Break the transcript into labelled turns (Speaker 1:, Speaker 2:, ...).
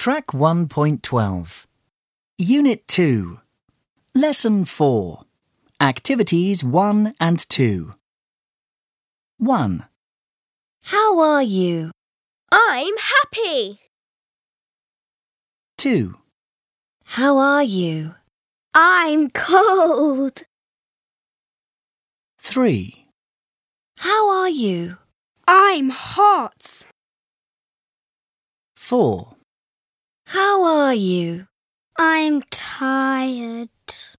Speaker 1: Track 1.12 Unit 2 Lesson 4 Activities 1 and 2 1.
Speaker 2: How are you?
Speaker 3: I'm happy.
Speaker 1: 2.
Speaker 2: How are you?
Speaker 3: I'm cold.
Speaker 1: 3.
Speaker 2: How are you?
Speaker 3: I'm hot.
Speaker 1: 4.
Speaker 2: How are you?
Speaker 3: I'm tired.